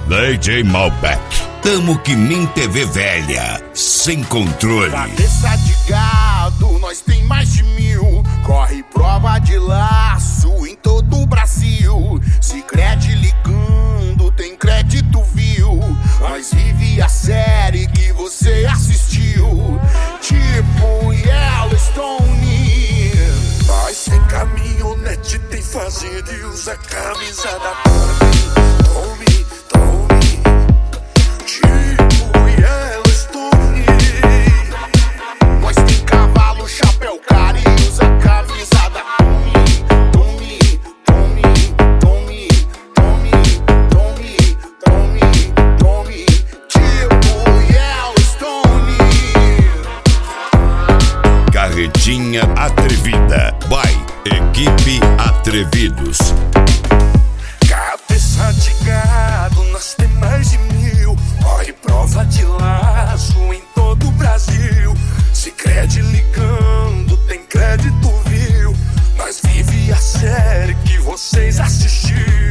DJ Malbec. Tamo que nem TV velha, sem controle. Cabeça de gado, nós tem mais de 1000. Corre prova de laço em todo o Brasil. Sicredi ligando, tem crédito, viu? Nós vive a série que você assistiu. Tipo Yellowstone. Nós tem caminhonete, tem fazenda e usa camisa da Tommy. Tipo Yellowstone. Nós tem cavalo, chapéu, cara e usa camisa da Tommy. Tipo Yellowstone. Carretinha atrevida. By Equipe Atrevidos. Cabeça de gado, nós tem mais de 1000. Corre prova de laço em todo o Brasil. Sicredi ligando, tem crédito, viu? Nós vive a série que vocês assistiram.